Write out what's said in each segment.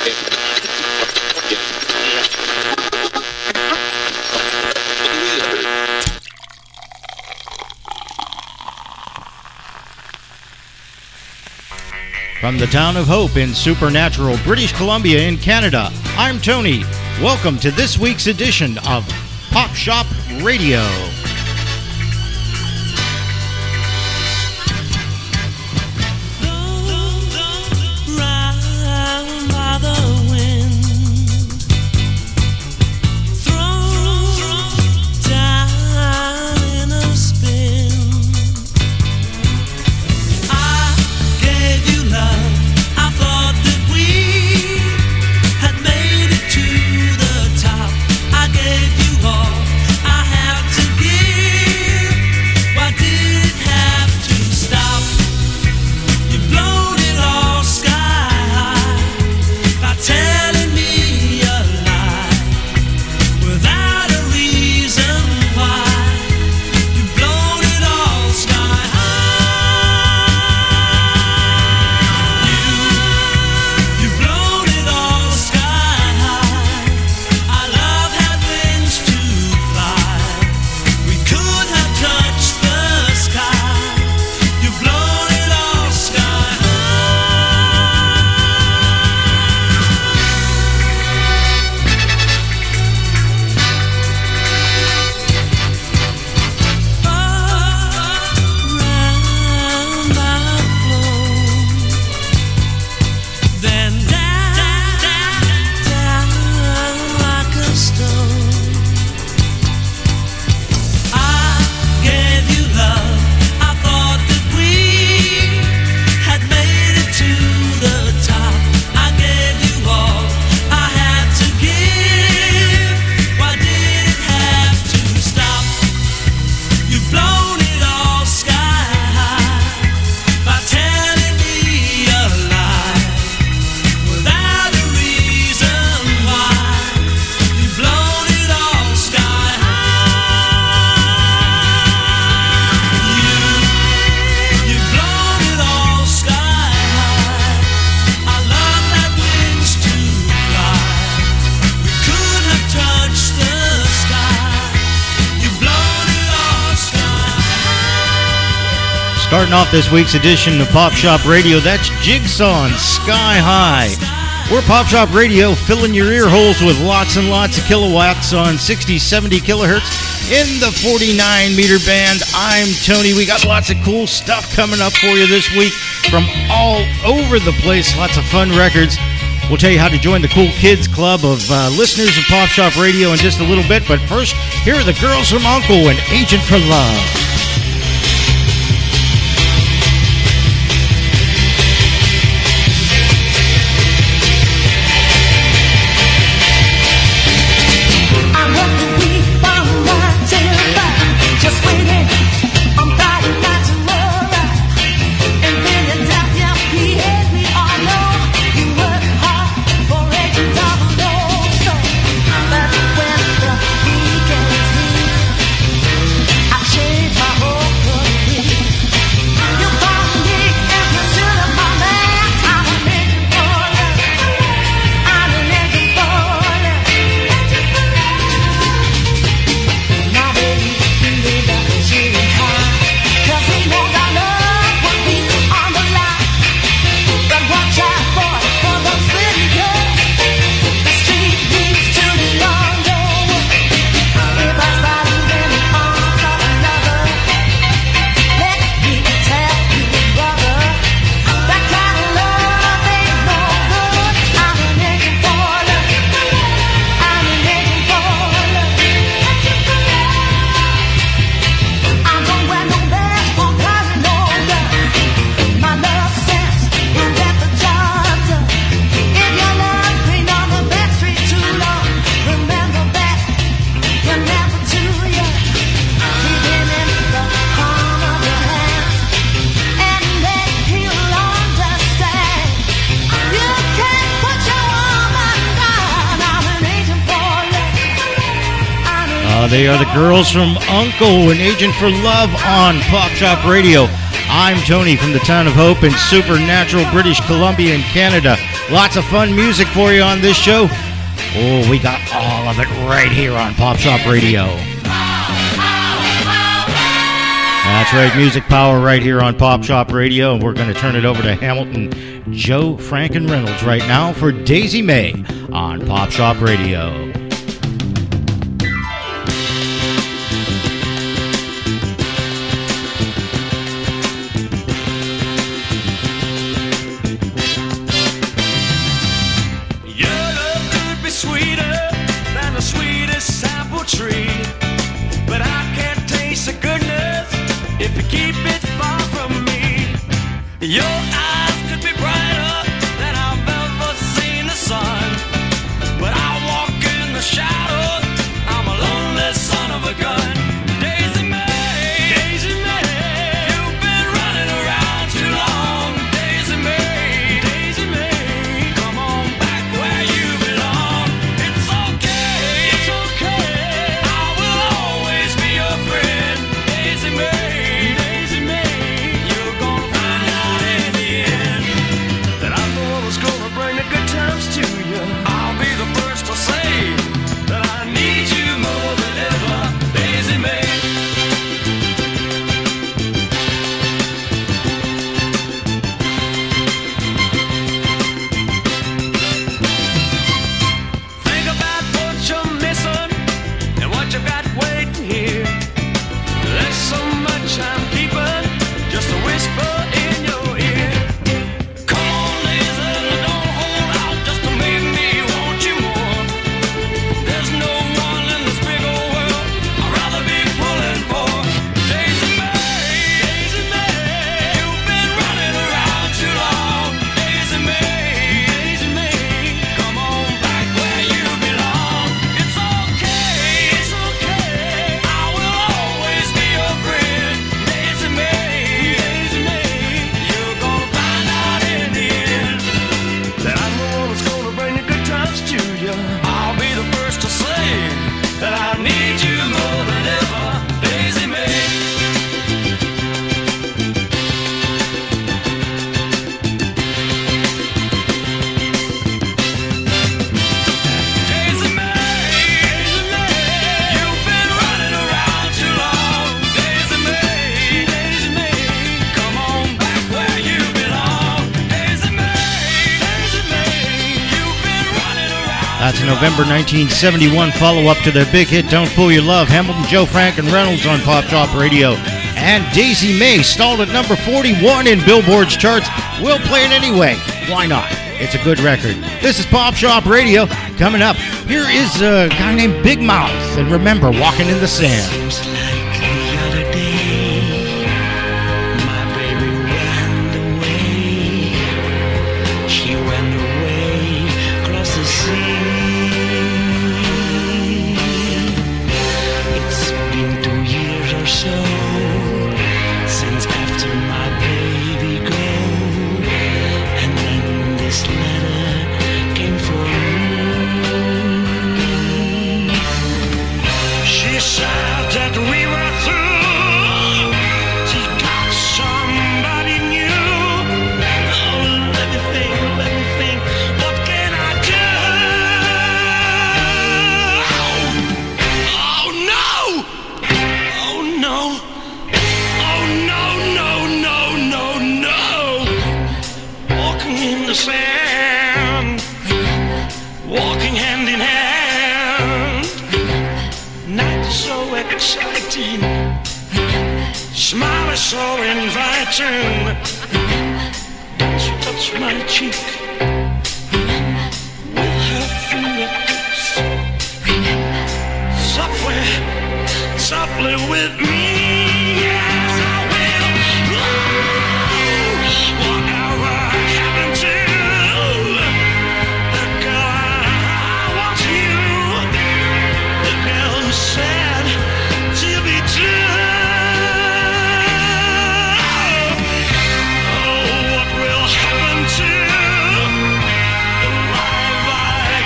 From the town of Hope in Supernatural, British Columbia in Canada, I'm Tony. Welcome to this week's edition of Pop Shop Radio. Starting off this week's edition of Pop Shop Radio, that's Jigsaw and Sky High. We're Pop Shop Radio, filling your ear holes with lots and lots of kilowatts on 60, 70 kilohertz in the 49-meter band. I'm Tony. We got lots of cool stuff coming up for you this week from all over the place. Lots of fun records. We'll tell you how to join the cool kids club of listeners of Pop Shop Radio in just a little bit. But first, here are the girls from Uncle and Agent for Love. They are the girls from Uncle and Agent for Love on Pop Shop Radio. I'm Tony from the town of Hope in Supernatural, British Columbia in Canada. Lots of fun music for you on this show. Oh, we got all of it right here on Pop Shop Radio. That's right, music power right here on Pop Shop Radio. And we're going to turn it over to Hamilton Joe Franken Reynolds right now for Daisy May on Pop Shop Radio. Your eyes could be brighter than I've ever seen the sun. But I walk in the shadows, I'm a lonely son of a gun. Daisy May, Daisy May, you've been running around too long. Daisy May, come on back where you belong. It's okay, I will always be your friend. Daisy May. That's a November 1971 follow-up to their big hit, Don't Fool Your Love. Hamilton Joe Franken Reynolds on Pop Shop Radio. And Daisy May stalled at number 41 in Billboard's charts. We'll play it anyway. Why not? It's a good record. This is Pop Shop Radio. Coming up, here is a guy named Big Mouth. And remember, Walking in the Sand.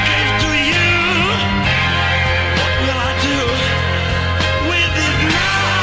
With it now.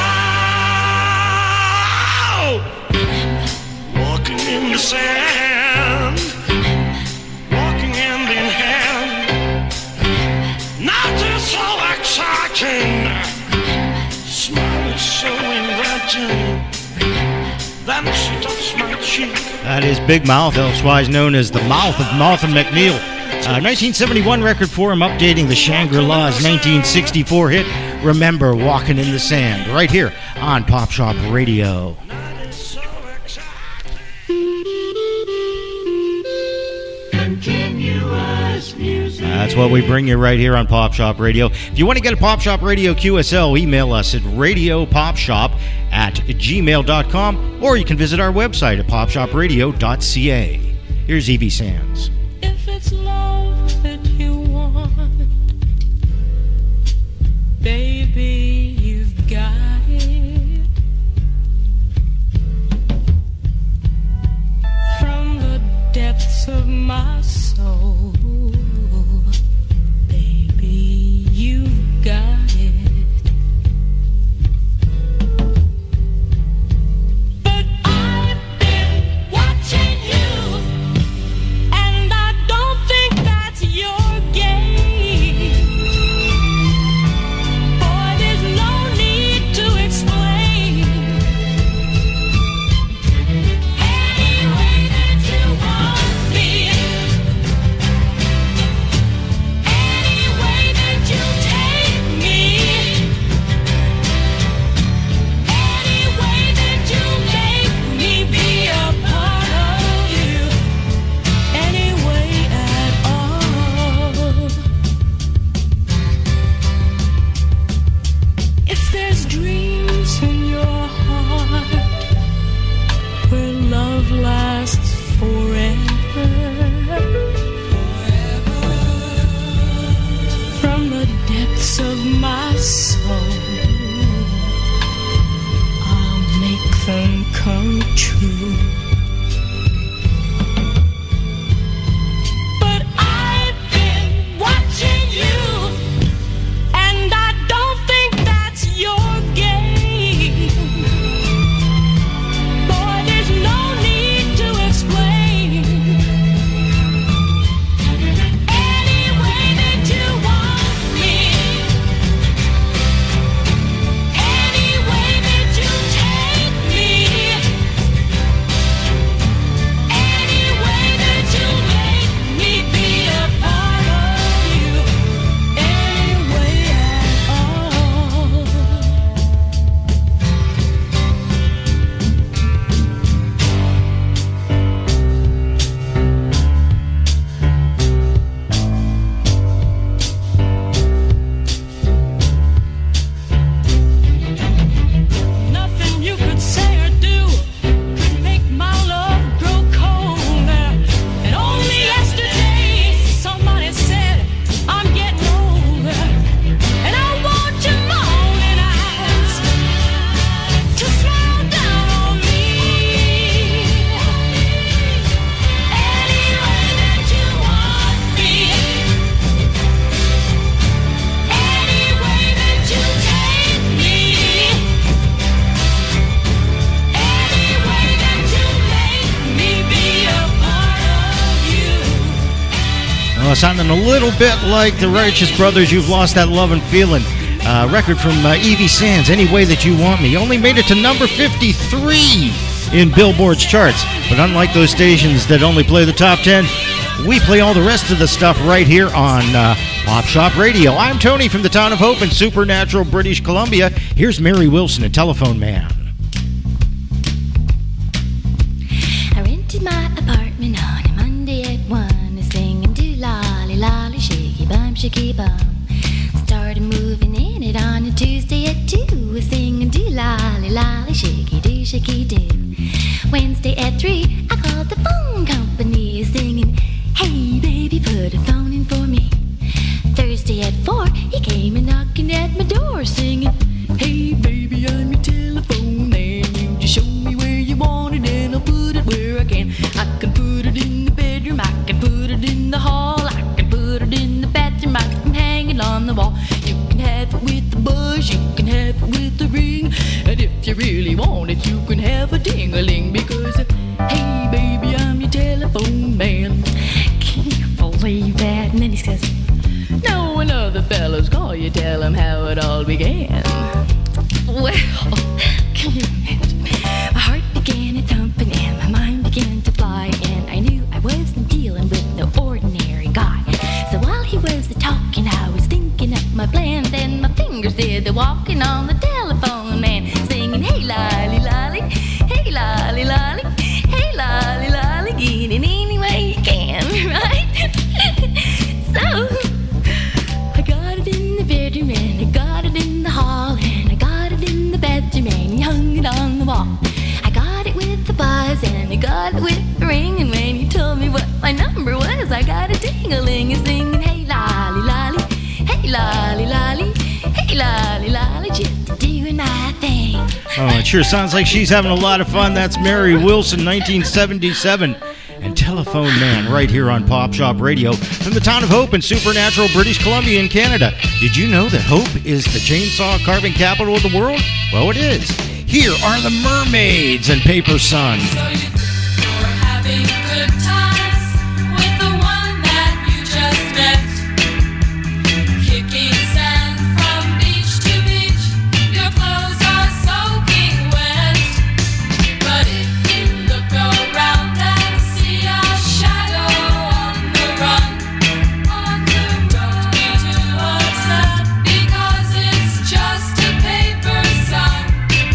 That is Big Mouth, elsewise known as the Mouth of Martha McNeil. 1971 record for him, updating the Shangri-La's 1964 hit, Remember Walking in the Sand, right here on Pop Shop Radio. That's what we bring you right here on Pop Shop Radio. If you want to get a Pop Shop Radio QSL, email us at radiopopshop@gmail.com, or you can visit our website at popshopradio.ca. Here's Evie Sands. If it's love that you want, baby, you've got it. From the depths of my soul, baby, you've got it. But I've been watching you, and I don't think that's your game. Boy, there's no need to explain. Any way that you want me, any way that you take me, any way that you make me be a part of you, any way at all. If there's dreams in your heart where love lasts forever, from the depths of my soul, I'll make them come true. But I've been watching you, and I don't think that's your game. Boy, there's no need to explain. Any way that you want me, any way that you take me, any way that you make me be a part of you, any way at all. Nothing you could say or do could make my love grow colder. And only yesterday somebody said I'm getting older, and I want your morning eyes to smile down on me. Any way that you want me, any way that you take me, any way that you make me be a part of you. Sounding a little bit like the Righteous Brothers, You've Lost That Love and Feeling. Record from Evie Sands, Any Way That You Want Me. Only made it to number 53 in Billboard's charts. But unlike those stations that only play the top 10, we play all the rest of the stuff right here on Pop Shop Radio. I'm Tony from the town of Hope in Supernatural, British Columbia. Here's Mary Wilson, a Telephone Man. I rented my apartment on a Monday at 1, singing do lolly lolly shaky bum shaky bum. Started moving in it on a Tuesday at 2, singing do lolly lolly shaky do. Wednesday at 3, I called the phone company singing, hey baby, put a phone in for me. Thursday at 4, he came and knocking at my door singing, hey baby, I'm your telephone man. You just show me where you want it and I'll put it where I can. I can put it in the bedroom, I can put it in the hall, I can put it in the bathroom, I can hang it on the wall. You can have it with the buzz, you can have it with the ring, and if you really want it, you can have a ding-a-ling, because hey baby, I'm your telephone man. Can you believe that? And then he says, no, when other fellows call you, tell them how it all began. Well, can you imagine? My heart began a thumping and my mind began to fly. walking on the telephone man, singing, hey, lolly, lolly, hey, lolly, lolly, hey, lolly, lolly, get it any way you can, right? So, I got it in the bedroom and I got it in the hall and I got it in the bathroom and he hung it on the wall. I got it with the buzz and I got it with the ring, and when you told me what my number was, I got a ding-a-ling and singing, hey, lolly, lolly, hey, lolly, lolly, hey, lolly, lolly, just doing my thing. Oh, it sure sounds like she's having a lot of fun. That's Mary Wilson, 1977. And Telephone Man right here on Pop Shop Radio from the town of Hope in Supernatural, British Columbia in Canada. Did you know that Hope is the chainsaw carving capital of the world? Well, it is. Here are the Mermaids and Paper Sun. So you're having good times with the one that you just met, kicking sand from beach to beach. Your clothes are soaking wet, but if you look around and see a shadow on the run, don't be too upset because it's just a paper sun.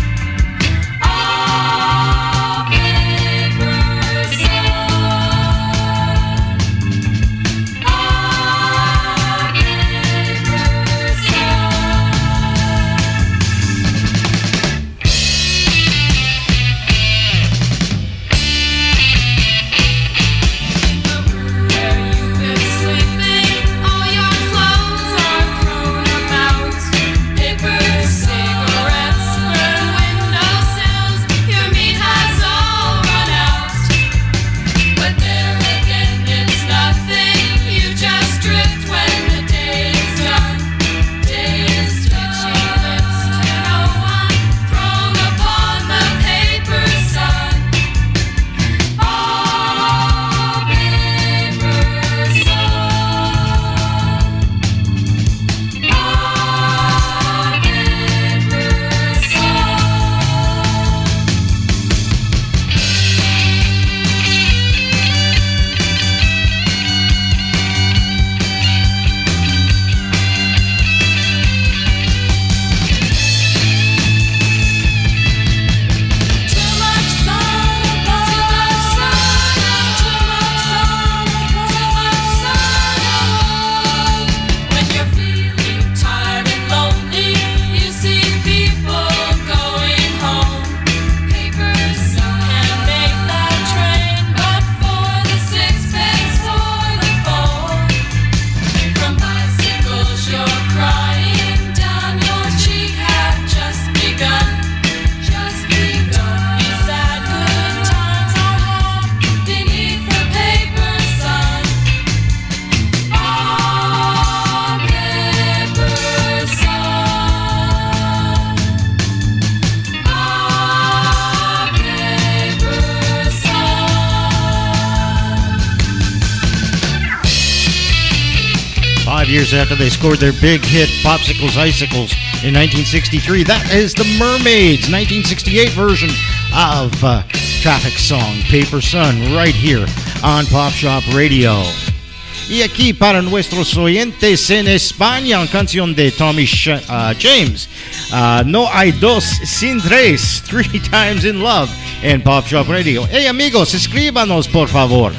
Years after they scored their big hit Popsicles Icicles in 1963. That is the Mermaids 1968 version of Traffic Song Paper Sun right here on Pop Shop Radio. Y aquí para nuestros oyentes en España, una canción de Tommy James, No hay dos sin tres, Three Times in Love en Pop Shop Radio. Hey amigos, escríbanos por favor.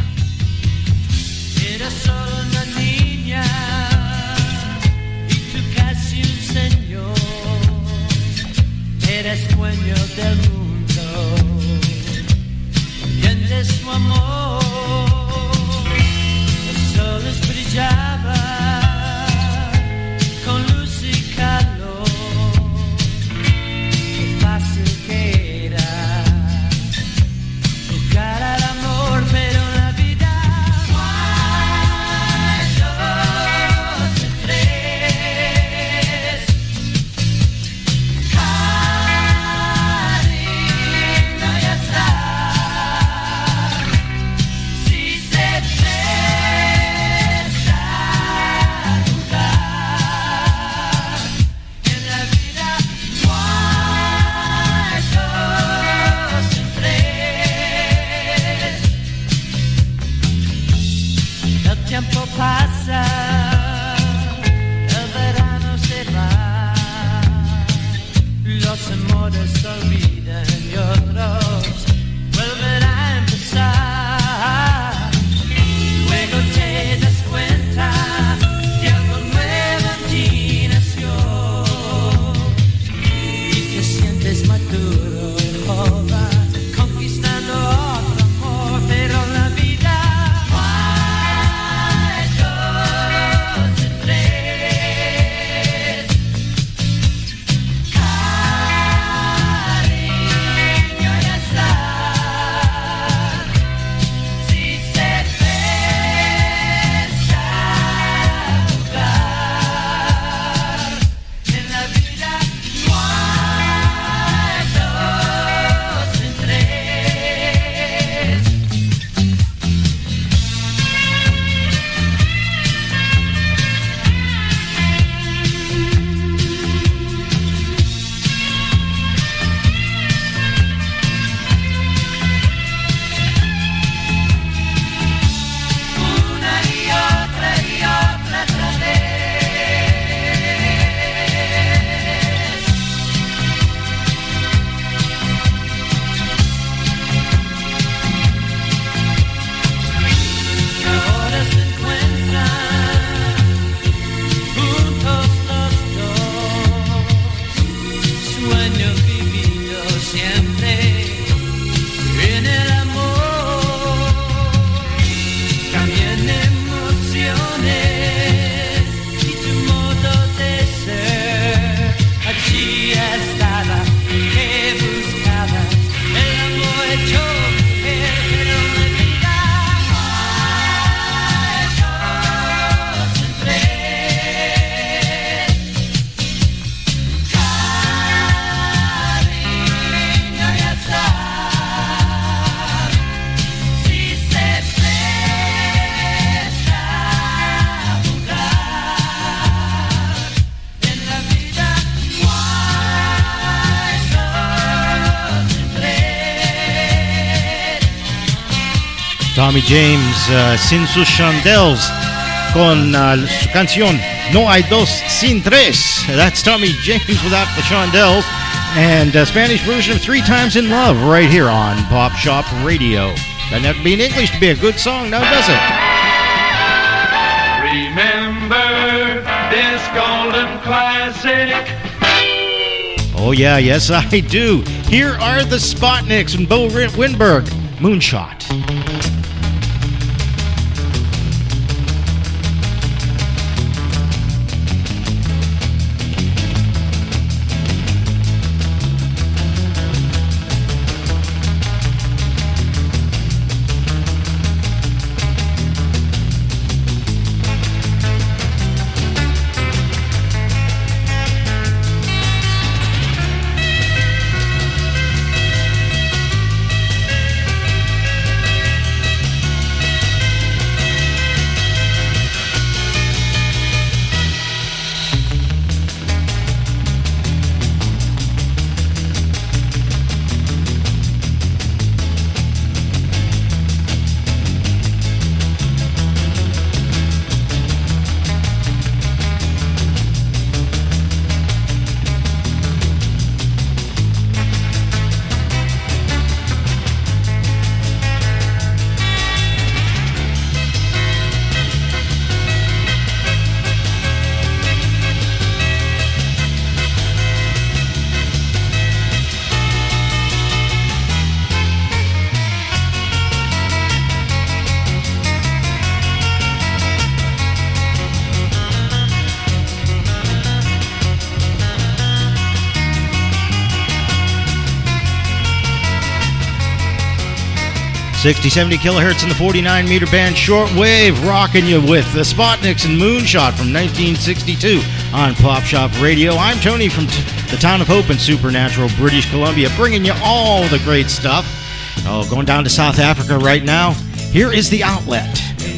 Eres dueño del mundo y en su amor el sol brillaba con luz y calor. Qué fácil que era jugar al amor, pero la vida pasa, el verano se va Tommy James, Sin sus chandelles, con su canción No hay dos sin tres. That's Tommy James without the chandelles. And a Spanish version of Three Times in Love right here on Pop Shop Radio. Doesn't have to be in English to be a good song, now does it? Remember this golden classic. Oh yeah, yes I do. Here are the Spotniks and Bo Winberg, Moonshot. 60, 70 kilohertz in the 49 meter band shortwave, rocking you with the Spotniks and Moonshot from 1962 on Pop Shop Radio. I'm Tony from the town of Hope in Supernatural, British Columbia, bringing you all the great stuff. Oh, going down to South Africa right now. Here is The Outlet.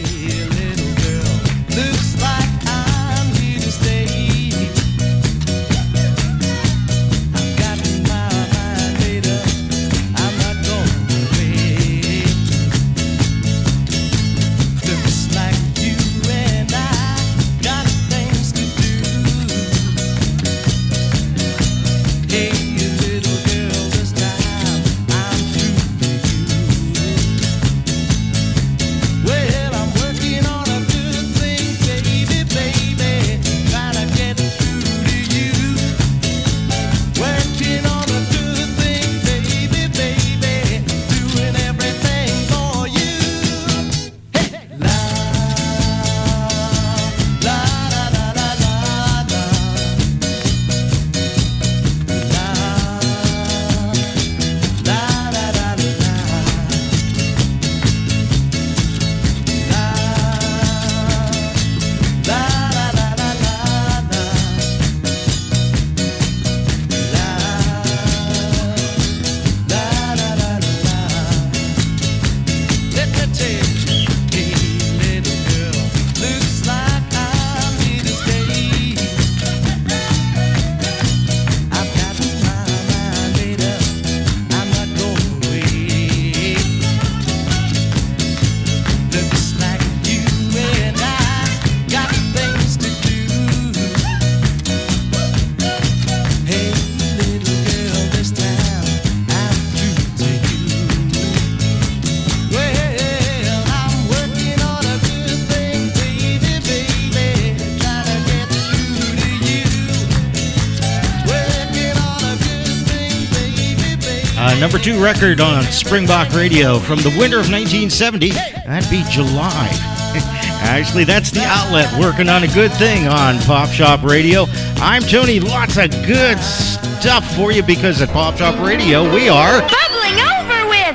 Number 2 record on Springbok Radio from the winter of 1970. That'd be July. Actually, that's The Outlet working on a good thing on Pop Shop Radio. I'm Tony. Lots of good stuff for you because at Pop Shop Radio we are Bubbling over with!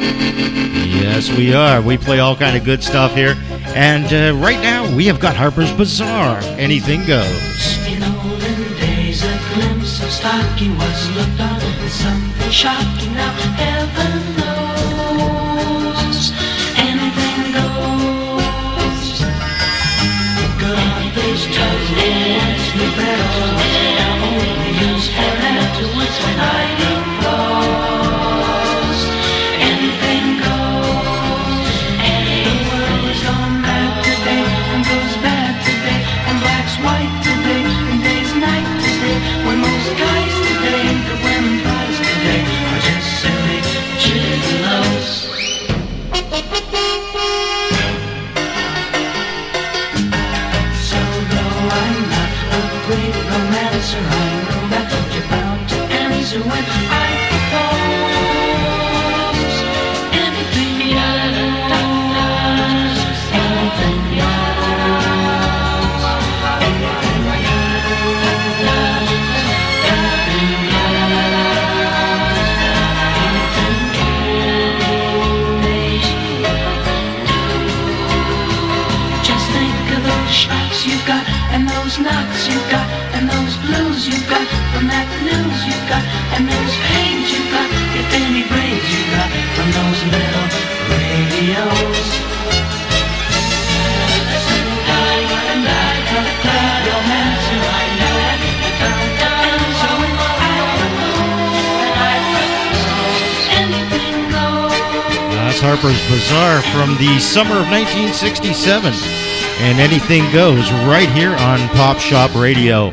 Yes, we are. We play all kind of good stuff here. And right now we have got Harper's Bazaar. Anything goes. In olden days, a glimpse of stocking was looked on as something shocking. Now heaven knows anything goes. Garbage trucks and new barrels now only used for afterwards when item blows. Anything goes. answer. I know that you're bound to answer when I propose. Anything goes, anything goes, anything Just think of those shots you got, and those knocks you got, and those blues you got, from that news you got, and those pains you got, if any brains you got, from those little radios. And I can clap your hands, and I know that you found the answer when I propose. Anything goes. That's Harper's Bazaar from the summer of 1967. And Anything Goes right here on Pop Shop Radio.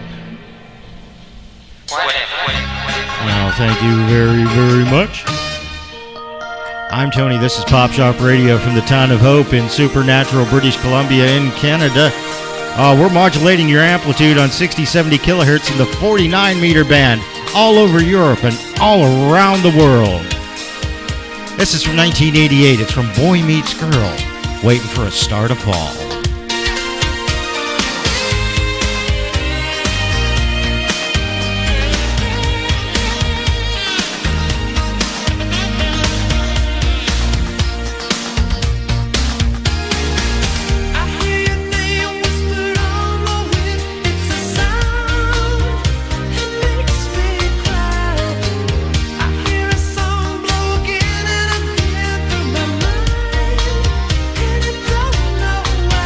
Well, thank you very, very much. I'm Tony. This is Pop Shop Radio from the town of Hope in Supernatural, British Columbia in Canada. We're modulating your amplitude on 60-70 kilohertz in the 49-meter band all over Europe and all around the world. This is from 1988. It's from Boy Meets Girl, Waiting for a Star to Fall. Don't know why.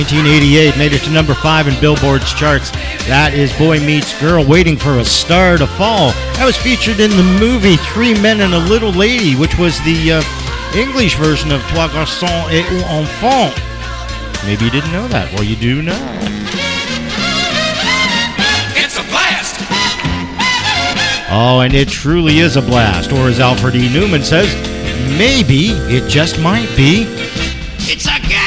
1988, made it to number 5 in Billboard's charts. That is Boy Meets Girl, Waiting for a Star to Fall. That was featured in the movie Three Men and a Little Lady, which was the English version of Trois Garçons et un Enfant. Maybe you didn't know that. Well, you do now. It's a blast! Oh, and it truly is a blast. Or as Alfred E. Newman says, maybe it just might be. It's a gas!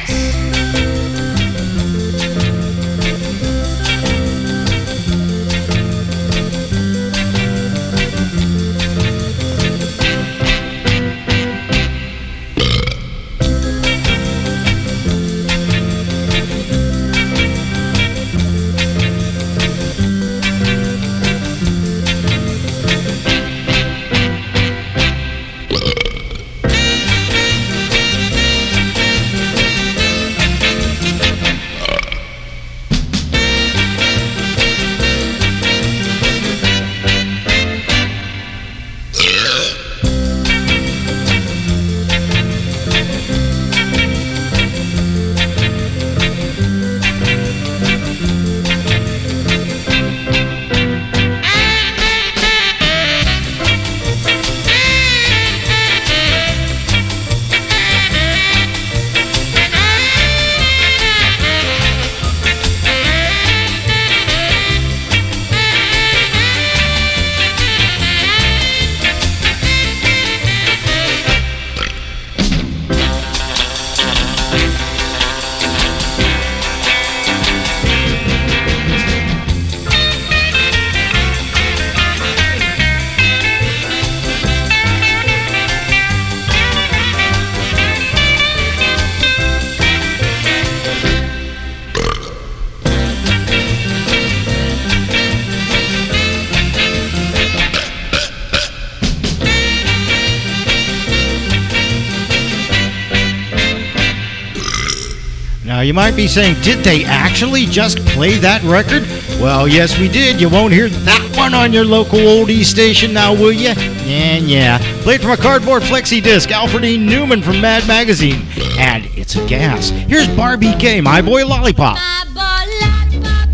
Now, you might be saying, did they actually just play that record? Well, yes, we did. You won't hear that one on your local oldie station now, will you? Yeah. Played from a cardboard flexi disc, Alfred E. Newman from Mad Magazine. And it's a gas. Here's Barbie Gay, My Boy Lollipop. My boy lollipop,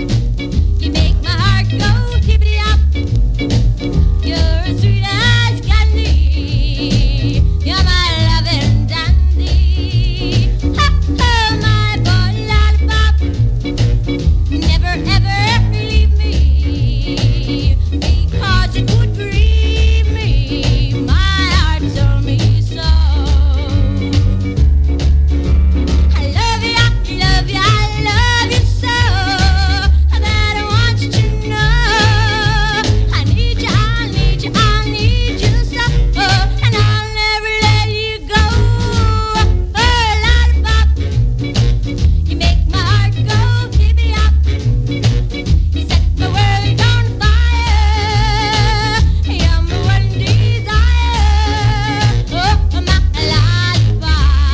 you make my heart go tippity-up. You're as sweet as candy. You're my loving dandy. Oh, my boy lollipop, never ever leave me, because it would grieve me. My heart told me so. I love you, I love you so, that I want you to know. I need you, I need you, I need you so, and I'll never let you go. Oh, lollipop, you make my heart go tippy-up. You set my world on fire. You're my one desire. Oh, my lollipop.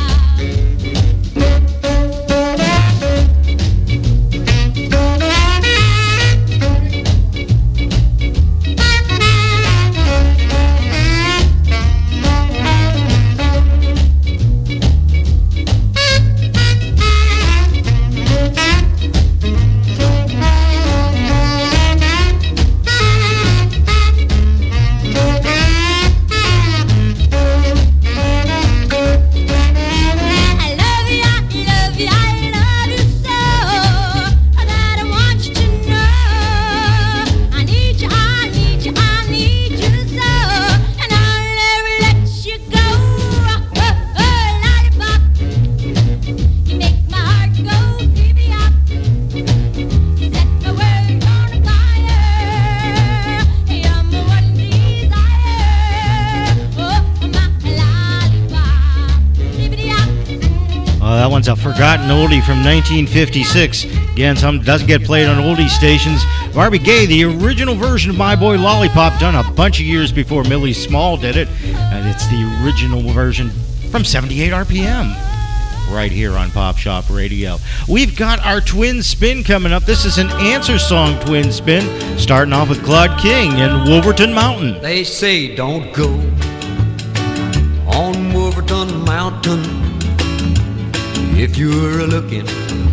I love you, I love you so, that I want you to know. I need you, I need you, I need you so, and I'll never let you go. Oh, lollipop, you make my heart go tippy-up. You set my world on fire. You're my one desire. Oh, my lollipop, tippity-up. Oh, that one's a forgotten oldie from 1956. Again, some doesn't get played on oldie stations. Barbie Gay, the original version of My Boy Lollipop, done a bunch of years before Millie Small did it. And it's the original version from 78 RPM. Right here on Pop Shop Radio. We've got our twin spin coming up. This is an answer song twin spin, starting off with Claude King and Wolverton Mountain. They say don't go on Wolverton Mountain. If you're looking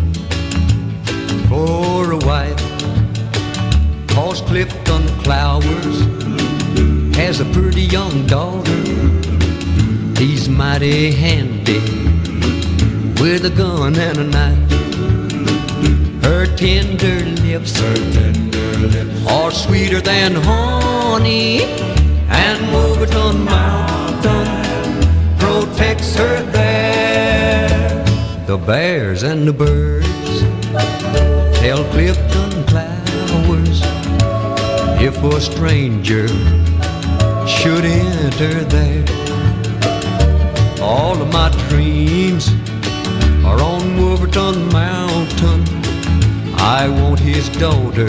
for a wife, 'cause Clifton Clowers has a pretty young daughter. He's mighty handy with a gun and a knife. Her tender lips are sweeter than honey, and Wolverton Mountain protects her there. The bears and the birds tell Clifton Clowers if a stranger should enter there. All of my dreams are on Wolverton Mountain. I want his daughter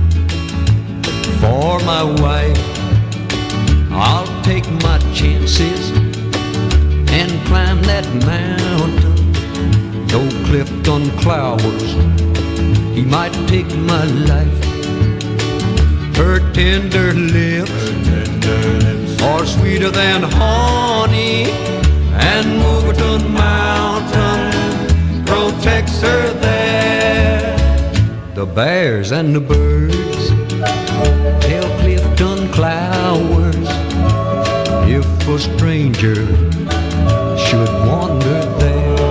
for my wife. I'll take my chances and climb that mountain. Though Clifton Clowers, he might take my life. Her tender lips are sweeter than honey, and Wolverton Mountain protects her there. The bears and the birds tell Clifton Clowers if a stranger should wander there.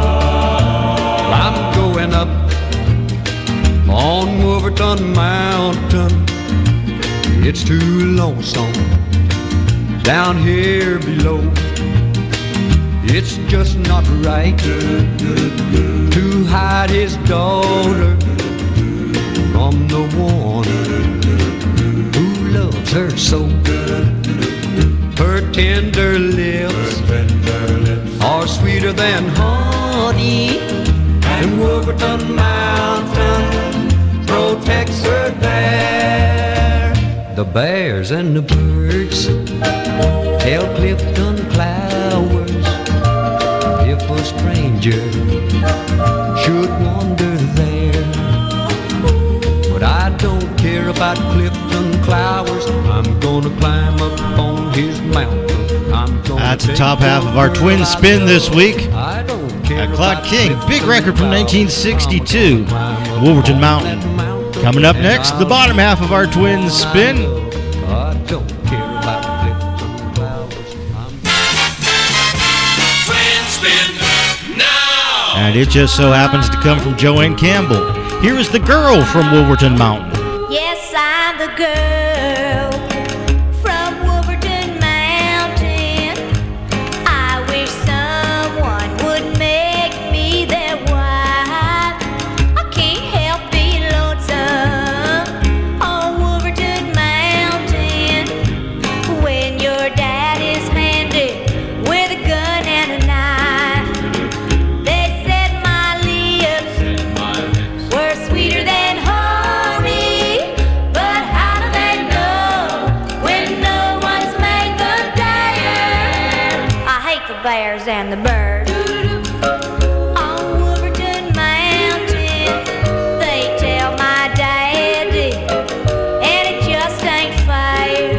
I'm going up on Wolverton Mountain. It's too lonesome down here below. It's just not right to hide his daughter from the one who loves her so. Her tender lips are sweeter than honey, and Wolverton Mountain protects her there. The bears and the birds tell Clifton Clowers if a stranger should wander there. But I don't care about Clifton Clowers. I'm gonna climb up on his mountain. That's the top half of our twin spin this week. I don't care Claude about King, Clifton big record from Clowers. 1962, I'm gonna climb up Wolverton on Mountain. that mountain. Coming up next, the bottom half of our twin spin. I don't care about Clifton Clowers. Twin spin now. And it just so happens to come from Joanne Campbell. Here is the girl from Wolverton Mountain. Yes, I'm the girl from Wolverton Mountain. I wish someone would make me their wife. I can't help being lonesome on Wolverton Mountain when your dad is handy with a gun and a knife. They said my lips were sweeter than honey, but how do they know when no one's made the dare? I hate the bears and the birds on Wolverton Mountain. They tell my daddy, and it just ain't fair.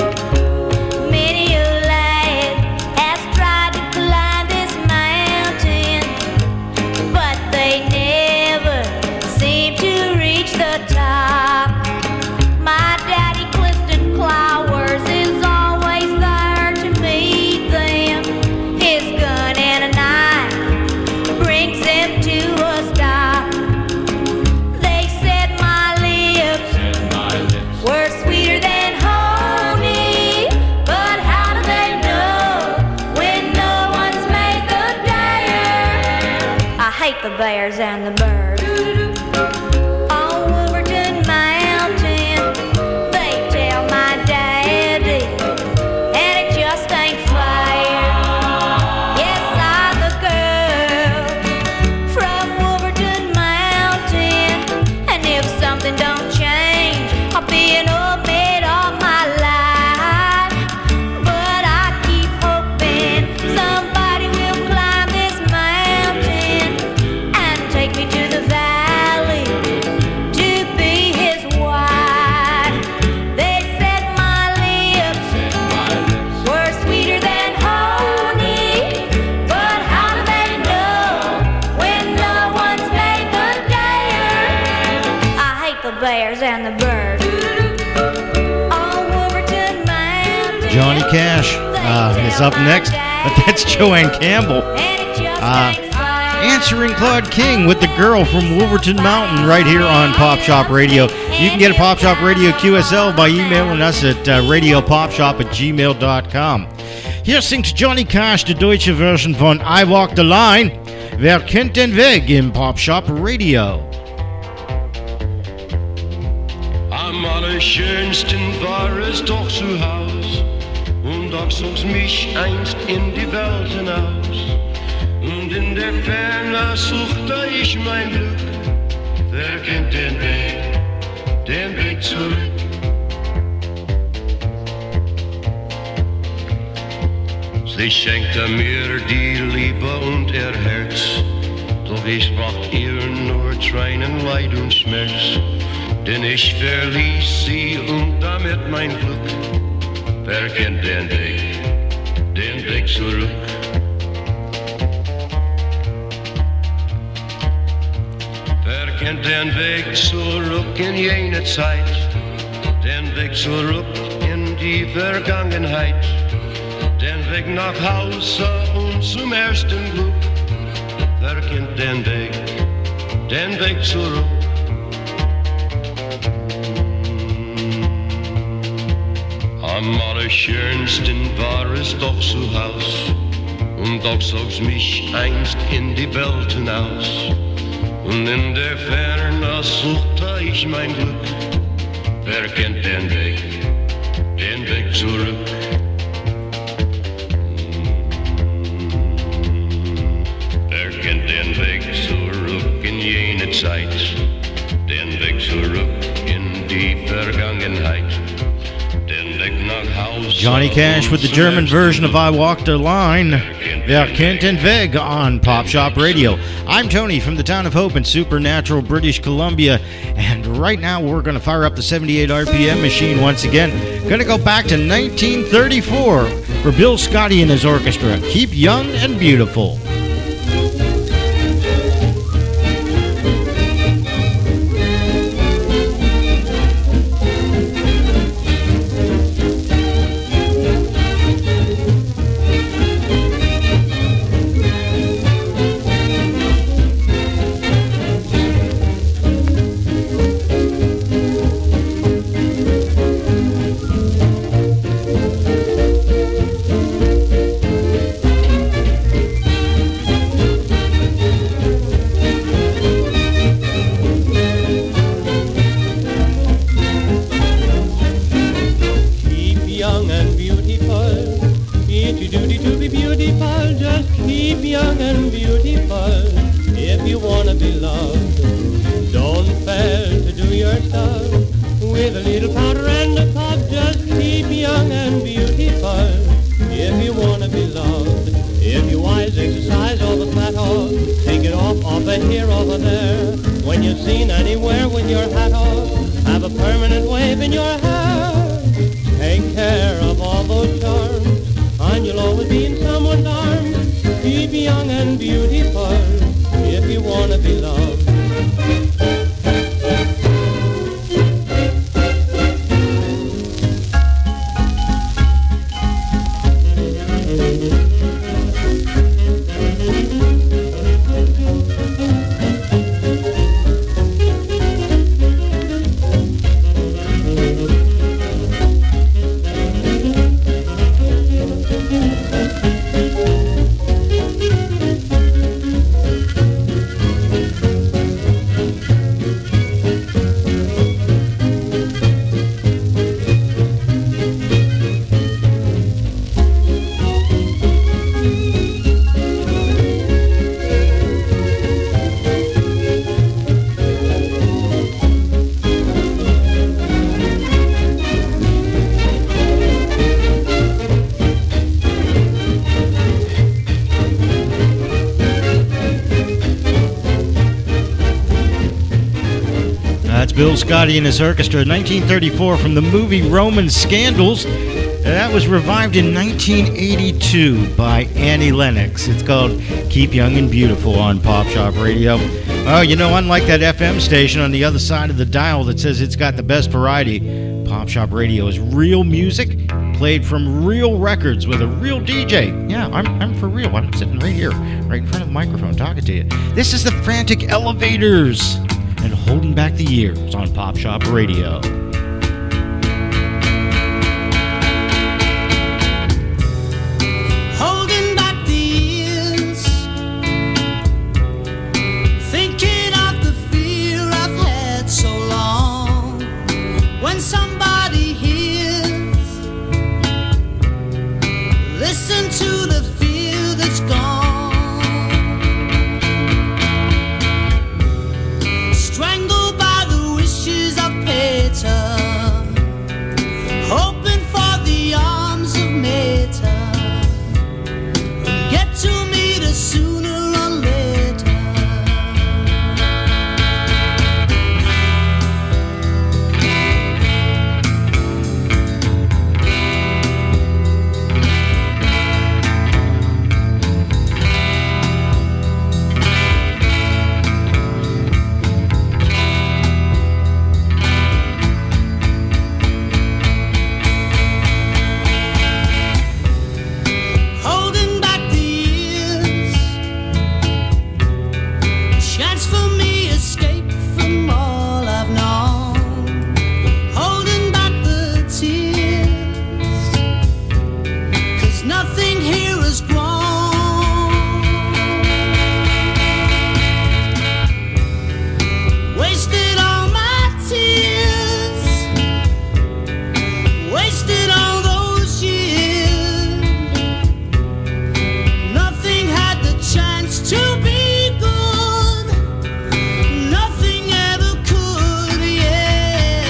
Many a lad has tried to climb this mountain, but they never seem to reach the top. My daddy Clifton Clowers is always there to meet them. His gun and a knife brings them to a stop. They said my lips were sweeter than honey, but how do they know when no one's made the dare? I hate the bears and the birds on Wolverton Mountain. They tell my daddy, and it just ain't fair. Yes, I'm the girl from Wolverton Mountain, and if something don't change, I'll be an old maid all my life. But I keep hoping somebody will climb this mountain and take me to the bears and the birds. Oh, Wolverton man. Johnny Cash is up next, but that's Joanne Campbell. Answering Claude King with The Girl from Wolverton Mountain right here on Pop Shop Radio. You can get a Pop Shop Radio QSL by emailing us at radiopopshop@gmail.com. Hier singt Johnny Cash die deutsche Version von I Walk the Line. Wer kennt den Weg im Pop Shop Radio? Am allerschönsten war es doch zu Haus, und doch zog's mich einst in die Welt hinaus. Und in der Ferne suchte ich mein Glück. Wer kennt den Weg zurück? Sie schenkte mir die Liebe und ihr Herz, doch ich bracht ihr nur Tränen, Leid und Schmerz. Denn ich verließ sie und damit mein Glück. Wer kennt den Weg zurück? Wer kennt den Weg zurück in jene Zeit? Den Weg zurück in die Vergangenheit? Den Weg nach Hause und zum ersten Glück. Wer kennt den Weg zurück? Am allerschönsten war es doch zu Haus, und doch zog's mich einst in die Welt hinaus. Und in der Ferne suchte ich mein Glück. Wer kennt den Weg zurück? Wer kennt den Weg zurück in jene Zeit? Den Weg zurück in die Vergangenheit? Den Weg nach Hause. Johnny Cash with the German version of I Walk the Line. Wer kennt den Weg on Pop Shop Radio. I'm Tony from the town of Hope in Supernatural, British Columbia. And right now we're going to fire up the 78 RPM machine once again. Going to go back to 1934 for Bill Scotty and his orchestra. Keep Young and Beautiful. Bill Scotty and his orchestra, 1934, from the movie Roman Scandals. That was revived in 1982 by Annie Lennox. It's called Keep Young and Beautiful on Pop Shop Radio. Oh, you know, unlike that FM station on the other side of the dial that says it's got the best variety, Pop Shop Radio is real music played from real records with a real DJ. Yeah, I'm for real. I'm sitting right here, right in front of the microphone talking to you. This is the Frantic Elevators and Holding Back the Years on Pop Shop Radio. Holding back the years, thinking of the fear I've had so long. When somebody hears, listen to the fear that's gone. Strangled by the wishes of Peter, hoping for the arms of Meta. Get to meet us sooner or later. Holding back the years, chance for me escape from all I've known. Holding back the tears, 'cause nothing here has grown. Wasted all my tears, wasted all those years. Nothing had the chance to be good. Nothing ever could, yeah.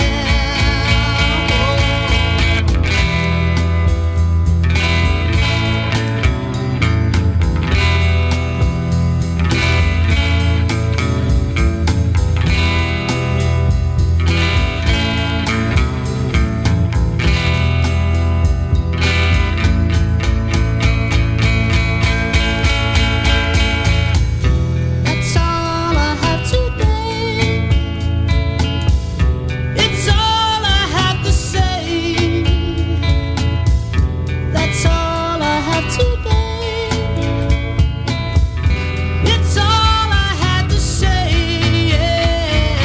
That's all I have today. It's all I have to say. That's all I have today. It's all I had to say, yeah.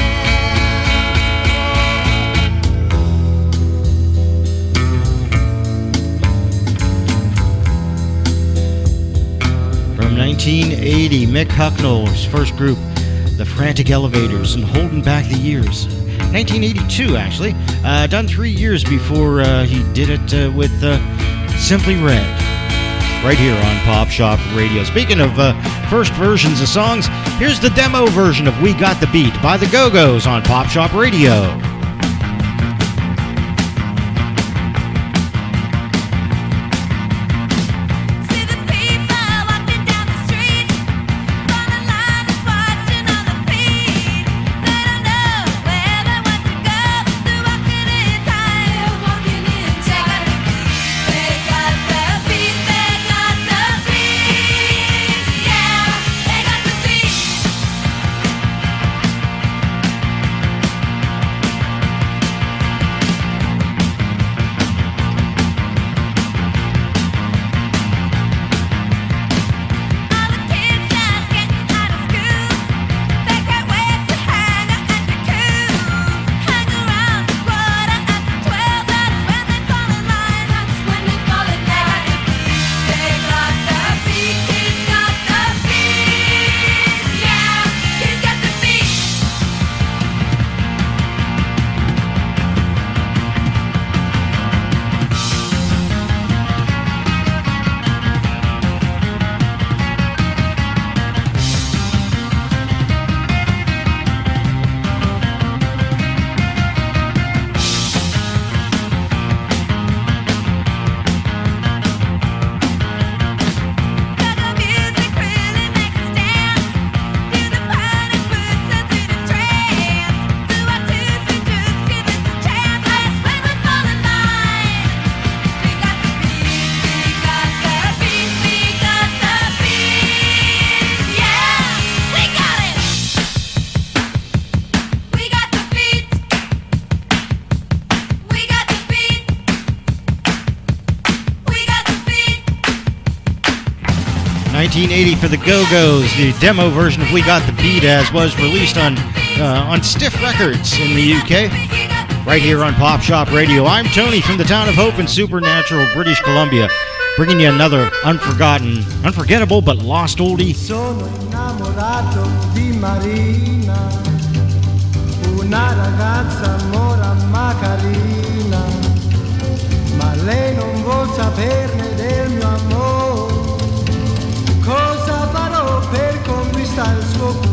From 1980, Mick Hucknall's first group, the Frantic Elevators, and Holding Back the Years. 1982, actually. Done 3 years before he did it with Simply Red. Right here on Pop Shop Radio. Speaking of first versions of songs, here's the demo version of We Got the Beat by the Go-Go's on Pop Shop Radio. See the people walking down the street, front of line is watching on the feet. They don't know where they want to go. They're walking in time. They're walking in time. They got the beat. They got the beat. Yeah, they got the beat. 1980 for the Go-Go's. The demo version of We Got the Beat As was released on Stiff Records in the UK. Right here on Pop Shop Radio. I'm Tony from the town of Hope in Supernatural, British Columbia, bringing you another unforgettable but lost oldie. Sono innamorato di Marina, una ragazza mora ma carina, ma lei non vuol saperne del mio amore. Cosa farò per conquistare il suo cuore?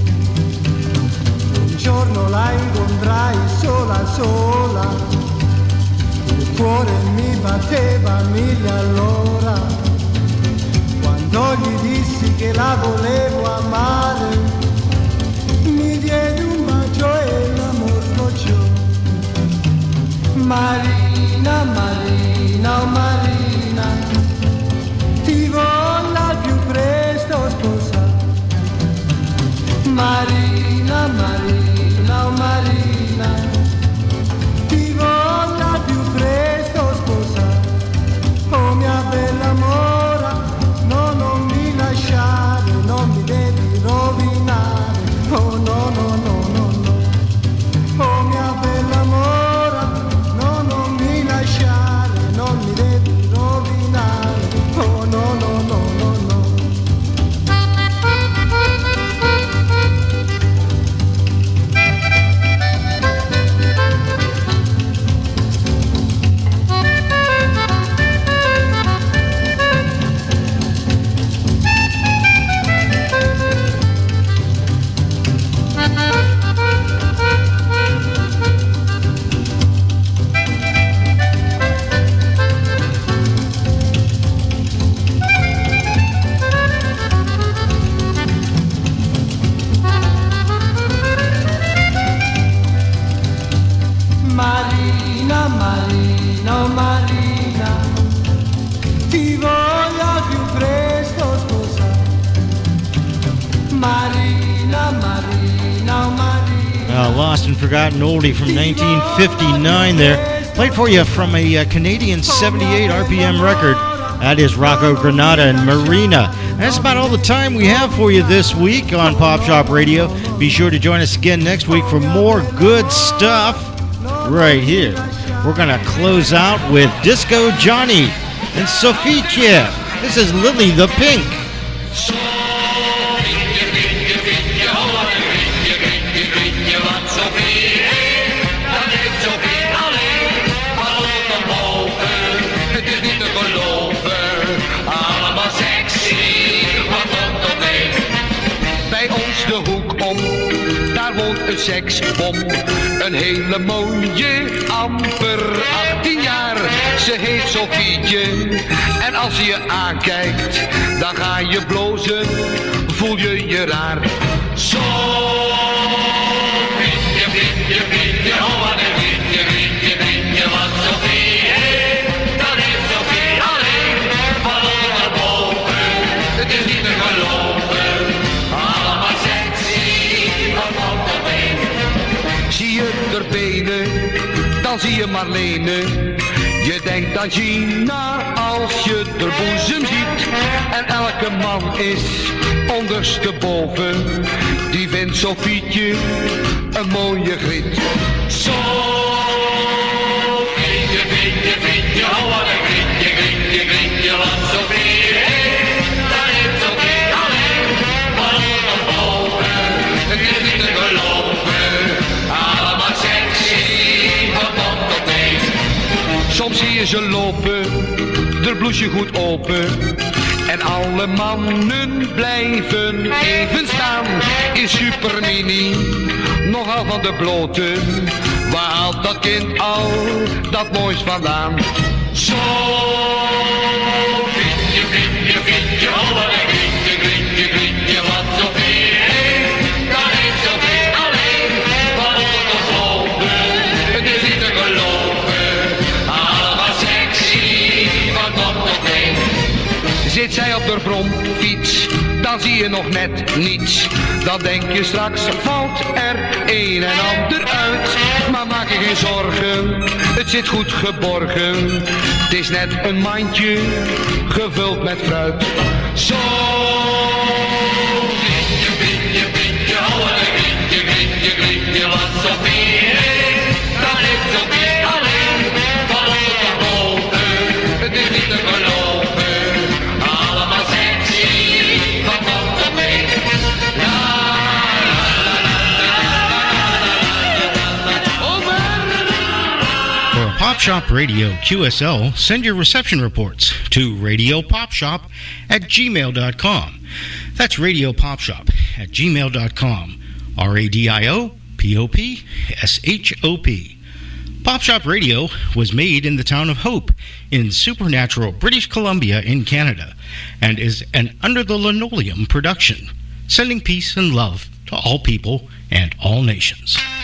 Un giorno la incontrai sola sola, il cuore mi batteva a mille all'ora. Quando gli dissi che la volevo amare, mi diede un bacio e l'amor sbocciò. Marina, Marina, oh Marina, ti voglio al più presto sposare. Marina, Marina, oh Marina, ti voglio al più presto sposare. Oh mia bella mora, no, non mi lasciare, non mi devi rovinare. Oh no, no, no, no, no. Oh mia bella mora, no, non mi lasciare, non mi devi rovinare. Oh no, no, no, no, no. Marina, Marina, oh Marina, ti voglio più presto sposare. Marina, Marina, oh Marina. Lost and forgotten oldie from 1959 there. Played for you from a Canadian 78 RPM record. That is Rocco Granata and Marina. That's about all the time we have for you this week on Pop Shop Radio. Be sure to join us again next week for more good stuff right here. We're going to close out with Disco Johnny and Soficia. This is Lily the Pink. Bij ons de hoek om, daar woont een seksbom. Een hele mooie, amper 18 jaar. Ze heet Sofietje. En als ze je aankijkt, dan ga je blozen, voel je je raar. Sofietje, Fietje, Fietje, oh wat een Fietje, Fietje, Fietje, wat Sofie heeft. Dat heeft Sofie alleen, van onder boven. Het is niet te geloven, allemaal sexy, van kant tot been. Zie je er benen, dan zie je Marlene. Je denkt aan Gina als je de boezem ziet. En elke man is ondersteboven. Die vindt Sofietje een mooie griet. Sofietje, Fietje, Fietje, oh wat een grietje, grietje, grietje, wat Sofie heeft. Dat heeft Sofie alleen, van onderboven. Het is niet te geloven, allemaal sexy, van top tot teen. Soms zie je ze lopen, haar bloesje goed open. En alle mannen blijven even staan in supermini, nogal van de blote. Waar haalt dat kind al dat moois vandaan? Zo, Fietje, Fietje, Fietje, oh wat een grietje, grietje, grietje, wat Sofie heeft. Dat heeft Sofie alleen, van onder tot boven. Het is niet te geloven, allemaal sexy, van top tot teen. Zit zij op de bromfiets, dan zie je nog net niets. Dan denk je straks valt er een en ander uit. Maar maak je geen zorgen, het zit goed geborgen. Het is net een mandje, gevuld met fruit. Zo grietje, grietje, grietje, oh wat een grietje, grietje, grietje, wat Sophie heeft. Dan heeft Sophie alleen van onder tot boven. Het is niet te geloven, allemaal sexy, van man tot been. For Pop Shop Radio QSL, send your reception reports to radiopopshop@gmail.com. That's radiopopshop@gmail.com. RADIOPOPSHOP. Pop Shop Radio was made in the town of Hope in supernatural British Columbia in Canada and is an Under the Linoleum production, sending peace and love to all people and all nations.